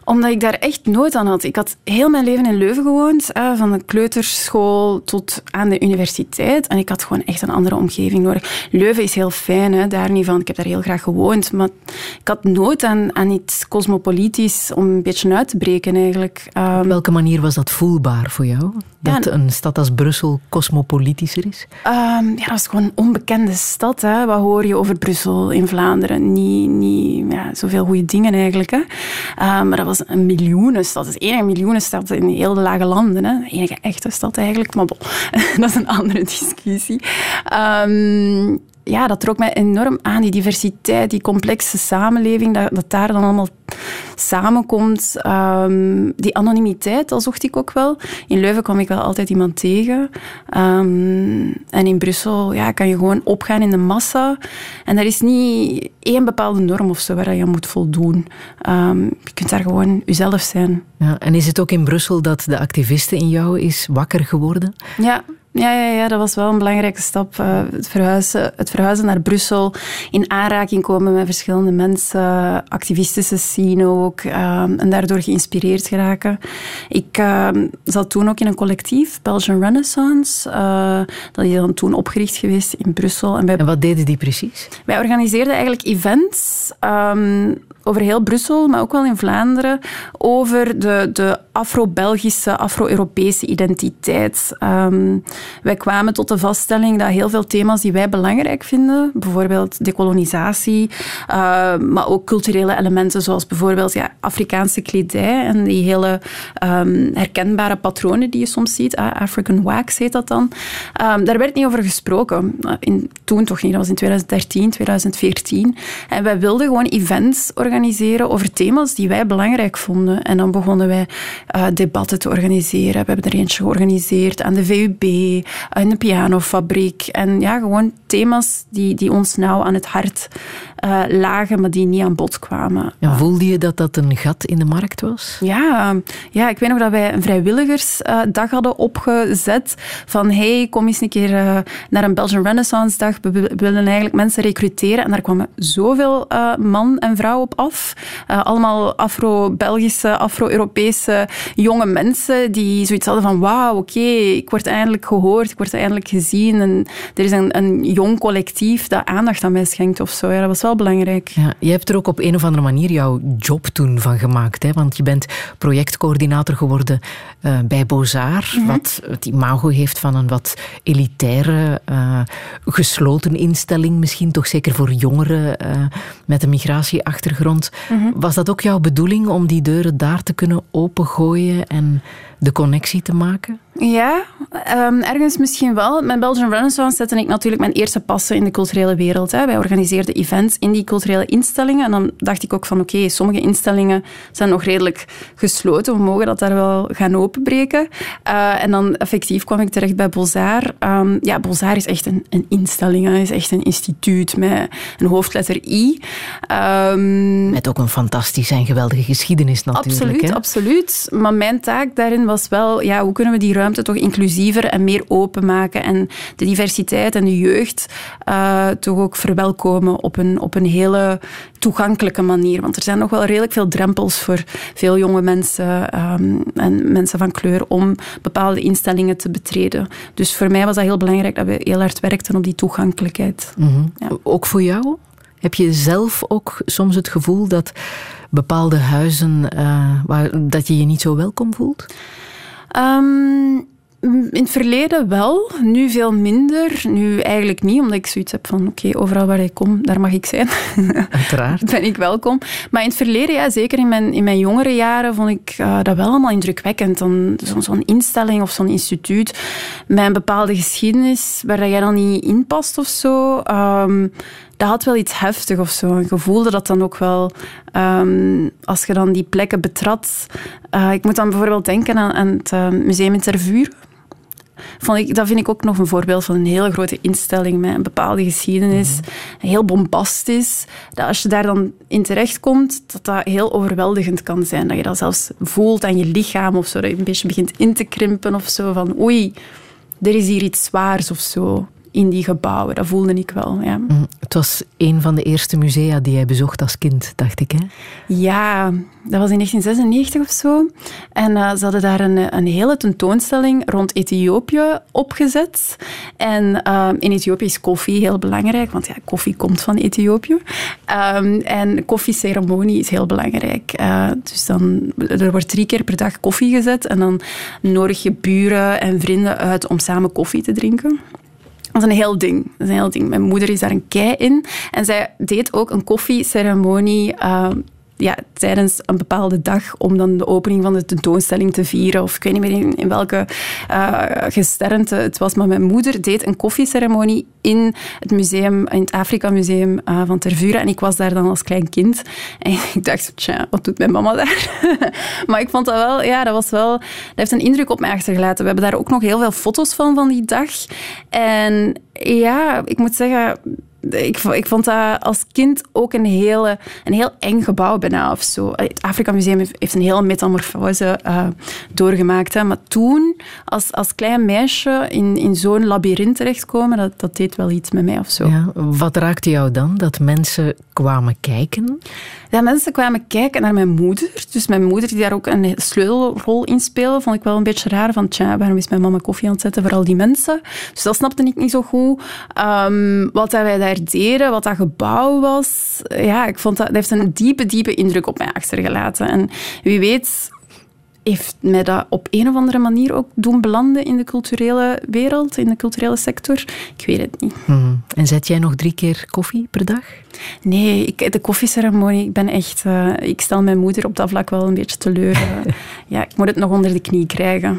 Omdat ik daar echt nood aan had. Ik had heel mijn leven in Leuven gewoond, van de kleuterschool tot aan de universiteit. En ik had gewoon echt een andere omgeving nodig. Leuven is heel fijn, daar niet van. Ik heb daar heel graag gewoond. Maar ik had nood aan iets cosmopolitisch om een beetje uit te breken eigenlijk. Op welke manier was dat voelbaar voor jou? Dat een stad als Brussel cosmopolitischer is? Dat is gewoon een onbekende stad. Hè. Wat hoor je over Brussel in Vlaanderen? Niet zoveel goede dingen eigenlijk. Hè. Maar dat was een miljoenenstad. Dat is de enige miljoenenstad in heel de lage landen. Hè. De enige echte stad eigenlijk. Maar bon, dat is een andere discussie. Dat trok mij enorm aan, die diversiteit, die complexe samenleving, dat daar dan allemaal samenkomt. Die anonimiteit, dat zocht ik ook wel. In Leuven kwam ik wel altijd iemand tegen. En in Brussel kan je gewoon opgaan in de massa. En er is niet één bepaalde norm of zo waar je moet voldoen. Je kunt daar gewoon jezelf zijn. Ja, en is het ook in Brussel dat de activiste in jou is wakker geworden? Ja, dat was wel een belangrijke stap. Het verhuizen naar Brussel, in aanraking komen met verschillende mensen, activistische scene ook, en daardoor geïnspireerd geraken. Ik zat toen ook in een collectief, Belgian Renaissance. Dat is dan toen opgericht geweest in Brussel. En wat deden die precies? Wij organiseerden eigenlijk events over heel Brussel, maar ook wel in Vlaanderen, over de Afro-Belgische, Afro-Europese identiteit. Wij kwamen tot de vaststelling dat heel veel thema's die wij belangrijk vinden, bijvoorbeeld dekolonisatie, maar ook culturele elementen zoals bijvoorbeeld Afrikaanse kledij en die hele herkenbare patronen die je soms ziet, African wax heet dat dan, daar werd niet over gesproken. Toen toch niet, dat was in 2013, 2014. En wij wilden gewoon events organiseren over thema's die wij belangrijk vonden. En dan begonnen wij debatten te organiseren. We hebben er eentje georganiseerd aan de VUB, in de pianofabriek. En gewoon thema's die ons nauw aan het hart lagen, maar die niet aan bod kwamen. En voelde je dat een gat in de markt was? Ja, ik weet nog dat wij een vrijwilligersdag hadden opgezet van kom eens een keer naar een Belgian Renaissance dag. We willen eigenlijk mensen recruteren. En daar kwamen zoveel man en vrouw op af. Allemaal Afro-Belgische, Afro-Europese jonge mensen die zoiets hadden van wauw, oké, ik word eindelijk gehoord, ik word eindelijk gezien. En er is een jong collectief dat aandacht aan mij schenkt of zo. Ja, dat was wel belangrijk. Ja, je hebt er ook op een of andere manier jouw job toen van gemaakt. Hè? Want je bent projectcoördinator geworden bij Beaux-Arts, wat het imago heeft van een wat elitaire, gesloten instelling, misschien toch zeker voor jongeren met een migratieachtergrond. Was dat ook jouw bedoeling om die deuren daar te kunnen opengooien en de connectie te maken? Ja, ergens misschien wel. Met Belgian Renaissance zette ik natuurlijk mijn eerste passen in de culturele wereld. Hè. Wij organiseerden events in die culturele instellingen. En dan dacht ik ook van oké, sommige instellingen zijn nog redelijk gesloten. We mogen dat daar wel gaan openbreken. En dan effectief kwam ik terecht bij Beaux-Arts. Beaux-Arts is echt een instelling. Het is echt een instituut met een hoofdletter I. Met ook een fantastische en geweldige geschiedenis natuurlijk. Absoluut. Maar mijn taak daarin was wel, hoe kunnen we die ruimte toch inclusiever en meer openmaken en de diversiteit en de jeugd toch ook verwelkomen op een hele toegankelijke manier. Want er zijn nog wel redelijk veel drempels voor veel jonge mensen en mensen van kleur om bepaalde instellingen te betreden. Dus voor mij was dat heel belangrijk dat we heel hard werkten op die toegankelijkheid. Ja. Ook voor jou? Heb je zelf ook soms het gevoel dat bepaalde huizen, dat je je niet zo welkom voelt? In het verleden wel, nu veel minder. Nu eigenlijk niet, omdat ik zoiets heb van oké, overal waar ik kom, daar mag ik zijn. Uiteraard. Ben ik welkom. Maar in het verleden, zeker in mijn jongere jaren, vond ik dat wel allemaal indrukwekkend. Zo'n instelling of zo'n instituut met een bepaalde geschiedenis waar jij dan niet in past of zo. Dat had wel iets heftig of zo. Je voelde dat dan ook wel als je dan die plekken betrad. Ik moet dan bijvoorbeeld denken aan het Museum in Tervuren. Dat vind ik ook nog een voorbeeld van een hele grote instelling met een bepaalde geschiedenis. Heel bombastisch. Dat als je daar dan in terechtkomt, dat heel overweldigend kan zijn. Dat je dat zelfs voelt aan je lichaam of zo. Dat je een beetje begint in te krimpen of zo. Van oei, er is hier iets zwaars of zo. in die gebouwen. Dat voelde ik wel, ja. Het was een van de eerste musea die jij bezocht als kind, dacht ik, hè? Ja, dat was in 1996 of zo. En ze hadden daar een hele tentoonstelling rond Ethiopië opgezet. En in Ethiopië is koffie heel belangrijk, want ja, koffie komt van Ethiopië. En koffieceremonie is heel belangrijk. Dus er wordt 3 keer per dag koffie gezet en dan nodig je buren en vrienden uit om samen koffie te drinken. Dat is een heel ding. Mijn moeder is daar een kei in. En zij deed ook een koffieceremonie tijdens een bepaalde dag om dan de opening van de tentoonstelling te vieren. Of ik weet niet meer in welke gesternte het was. Maar mijn moeder deed een koffieceremonie in het museum, in het Afrika Museum van Tervuren. En ik was daar dan als klein kind. En ik dacht, tja, wat doet mijn mama daar? Maar ik vond dat wel, dat heeft een indruk op mij achtergelaten. We hebben daar ook nog heel veel foto's van die dag. En ja, ik moet zeggen, ik vond dat als kind ook een heel eng gebouw bijna of zo. Het Afrika Museum heeft een hele metamorfose doorgemaakt. Hè. Maar toen, als klein meisje, in zo'n labyrint terechtkomen, dat deed wel iets met mij of zo. Ja, wat raakte jou dan? Dat mensen kwamen kijken? Ja, mensen kwamen kijken naar mijn moeder. Dus mijn moeder, die daar ook een sleutelrol in speelde, vond ik wel een beetje raar. Van, waarom is mijn mama koffie aan het zetten voor al die mensen? Dus dat snapte ik niet zo goed. Wat wij daar deden, wat dat gebouw was, ja, ik vond dat heeft een diepe indruk op mij achtergelaten. En wie weet heeft mij dat op een of andere manier ook doen belanden in de culturele wereld, in de culturele sector. Ik weet het niet. En zet jij nog 3 keer koffie per dag? Nee, de koffieceremonie, ik stel mijn moeder op dat vlak wel een beetje teleur. Ja, ik moet het nog onder de knie krijgen.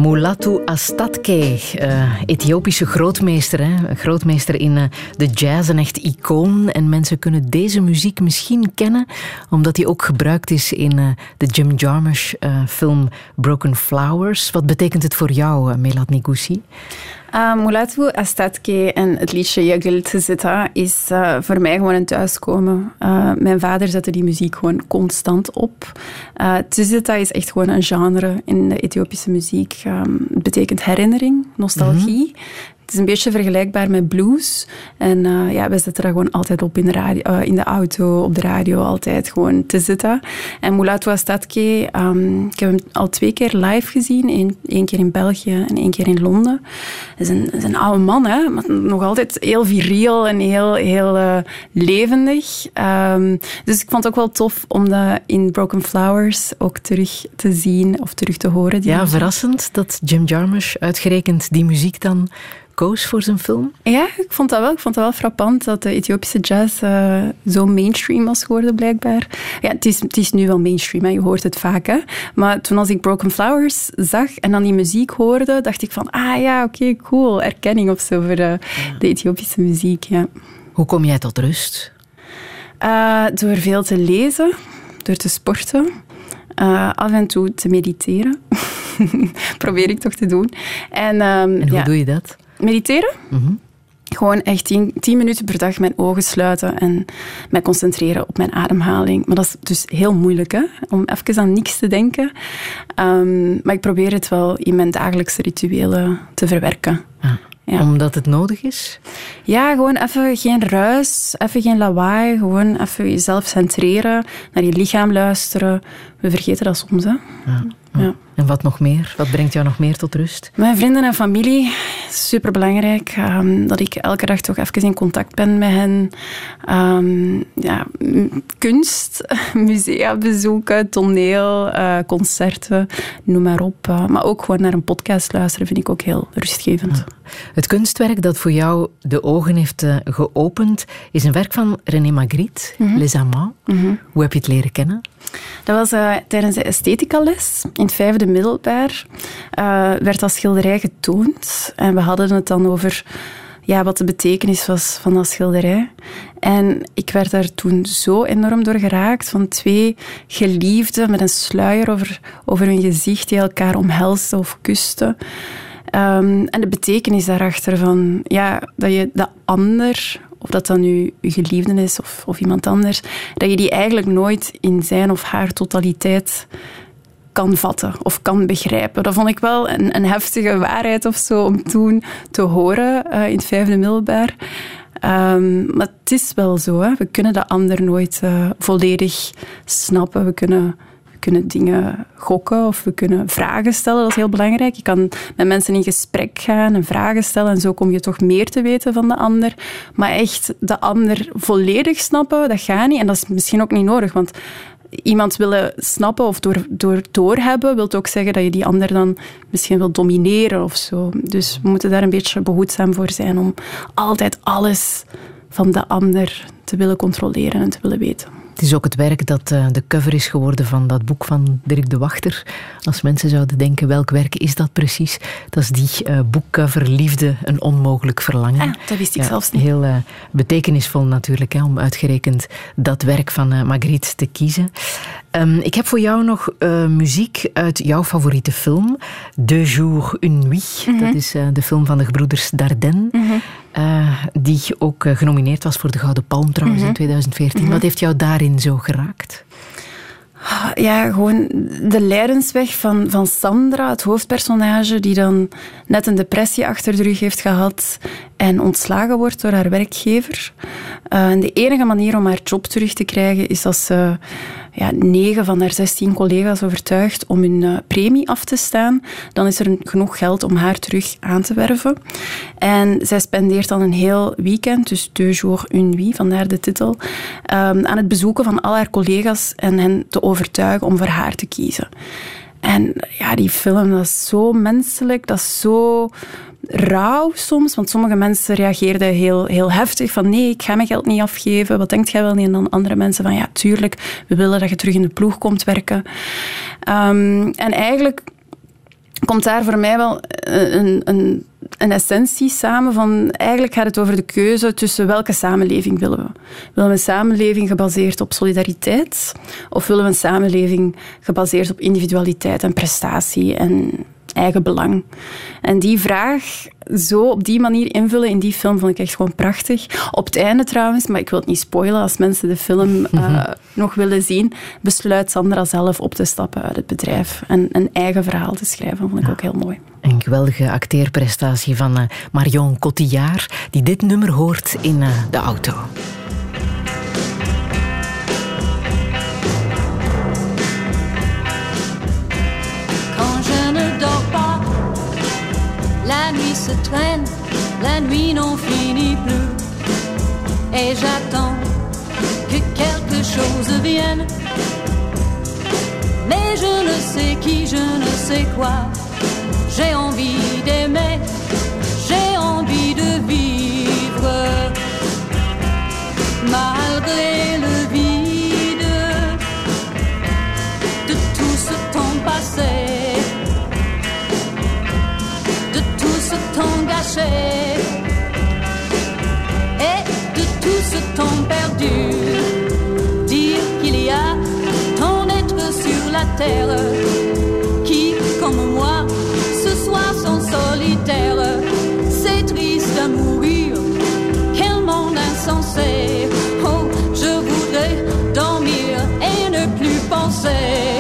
Mulatu Astatke, Ethiopische grootmeester. Hè? Een grootmeester in de jazz, een echt icoon. En mensen kunnen deze muziek misschien kennen, omdat die ook gebruikt is in de Jim Jarmusch film Broken Flowers. Wat betekent het voor jou, Melat Nigouzi? Mulatu Astatke en het liedje Yagil Tzeta is voor mij gewoon een thuiskomen. Mijn vader zette die muziek gewoon constant op. Tzeta is echt gewoon een genre in de Ethiopische muziek. Het betekent herinnering, nostalgie. Het is een beetje vergelijkbaar met blues. En we zetten dat gewoon altijd op in de auto, op de radio, altijd gewoon Tzeta. En Mulatu Astatke, ik heb hem al 2 keer live gezien. 1 keer in België en 1 keer in Londen. Hij is een oude man, hè, maar nog altijd heel viriel en heel levendig. Dus ik vond het ook wel tof om dat in Broken Flowers ook terug te zien of terug te horen. Ja, verrassend dat Jim Jarmusch uitgerekend die muziek dan koos voor zijn film? Ja, ik vond dat wel. Ik vond dat wel frappant dat de Ethiopische jazz zo mainstream was geworden, blijkbaar. Ja, het is nu wel mainstream, hè. Je hoort het vaak. Hè. Maar toen als ik Broken Flowers zag en dan die muziek hoorde, dacht ik van, oké, cool, erkenning of zo voor de Ethiopische muziek. Ja. Hoe kom jij tot rust? Door veel te lezen, door te sporten, af en toe te mediteren. Probeer ik toch te doen. En hoe doe je dat? Mediteren? Mm-hmm. Gewoon echt 10 minuten per dag mijn ogen sluiten en mij concentreren op mijn ademhaling. Maar dat is dus heel moeilijk, hè? Om even aan niks te denken. Maar ik probeer het wel in mijn dagelijkse rituelen te verwerken. Ja. Omdat het nodig is? Ja, gewoon even geen ruis, even geen lawaai. Gewoon even jezelf centreren, naar je lichaam luisteren. We vergeten dat soms, hè. Ja. En wat nog meer? Wat brengt jou nog meer tot rust? Mijn vrienden en familie, superbelangrijk. Dat ik elke dag toch even in contact ben met hen. Kunst, musea bezoeken, toneel, concerten, noem maar op. Maar ook gewoon naar een podcast luisteren vind ik ook heel rustgevend. Het kunstwerk dat voor jou de ogen heeft geopend is een werk van René Magritte, Les Amants. Hoe heb je het leren kennen? Dat was tijdens de esthetica-les in het 5e middelbaar. Werd dat schilderij getoond. En we hadden het dan over wat de betekenis was van dat schilderij. En ik werd daar toen zo enorm door geraakt. Van 2 geliefden met een sluier over hun gezicht die elkaar omhelsten of kusten. En de betekenis daarachter van dat je de ander, of dat dan nu je geliefde is of iemand anders, dat je die eigenlijk nooit in zijn of haar totaliteit kan vatten of kan begrijpen. Dat vond ik wel een heftige waarheid of zo om toen te horen in het 5e middelbaar. Maar het is wel zo, hè. We kunnen de ander nooit volledig snappen. We kunnen dingen gokken of we kunnen vragen stellen. Dat is heel belangrijk. Je kan met mensen in gesprek gaan en vragen stellen en zo kom je toch meer te weten van de ander. Maar echt de ander volledig snappen, dat gaat niet. En dat is misschien ook niet nodig, want iemand willen snappen of doorhebben wil ook zeggen dat je die ander dan misschien wil domineren of zo. Dus we moeten daar een beetje behoedzaam voor zijn om altijd alles van de ander te willen controleren en te willen weten. Het is ook het werk dat de cover is geworden van dat boek van Dirk de Wachter. Als mensen zouden denken, welk werk is dat precies? Dat is die boekcover Liefde, een onmogelijk verlangen. Dat wist ik zelfs niet. Heel betekenisvol natuurlijk, hè, om uitgerekend dat werk van Magritte te kiezen. Ik heb voor jou nog muziek uit jouw favoriete film, Deux jours, une nuit. Dat is de film van de gebroeders Dardenne. Die ook genomineerd was voor de Gouden Palm trouwens in 2014. Wat heeft jou daarin zo geraakt? Ja, gewoon de lijdensweg van Sandra, het hoofdpersonage, die dan net een depressie achter de rug heeft gehad en ontslagen wordt door haar werkgever. En de enige manier om haar job terug te krijgen is als ze 9 van haar 16 collega's overtuigt om hun premie af te staan. Dan is er genoeg geld om haar terug aan te werven. En zij spendeert dan een heel weekend, dus 2 jours, une nuit, vandaar de titel, aan het bezoeken van al haar collega's en hen te overtuigen om voor haar te kiezen. En ja, die film, dat is zo menselijk, dat is zo rauw soms, want sommige mensen reageerden heel heftig van nee, ik ga mijn geld niet afgeven, wat denkt jij wel niet? En dan andere mensen van ja, tuurlijk, we willen dat je terug in de ploeg komt werken. En eigenlijk komt daar voor mij wel een essentie samen van... Eigenlijk gaat het over de keuze tussen welke samenleving willen we. Willen we een samenleving gebaseerd op solidariteit? Of willen we een samenleving gebaseerd op individualiteit en prestatie en eigen belang? En die vraag zo op die manier invullen in die film vond ik echt gewoon prachtig. Op het einde trouwens, maar ik wil het niet spoilen als mensen de film nog willen zien, besluit Sandra zelf op te stappen uit het bedrijf en een eigen verhaal te schrijven. Vond ik ook heel mooi. Een geweldige acteerprestatie van Marion Cotillard, die dit nummer hoort in de auto. La nuit se traîne, la nuit n'en finit plus. Et j'attends que quelque chose vienne. Mais je ne sais qui, je ne sais quoi. J'ai envie d'aimer, j'ai envie de vivre. Malgré le vide de tout ce temps passé, ce temps gâché et de tout ce temps perdu. Dire qu'il y a tant d'êtres sur la terre qui, comme moi, ce soir sont solitaires. C'est triste à mourir, quel monde insensé. Oh, je voudrais dormir et ne plus penser.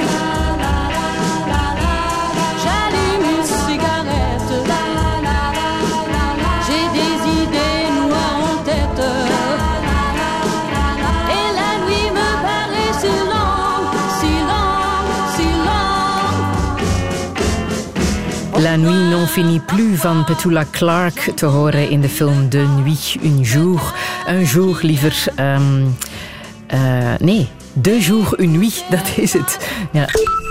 La nuit n'en finit plus van Petula Clark te horen in de film De Nuit, un jour. Un jour liever. Nee, deux jours, une nuit, dat is het. Ja.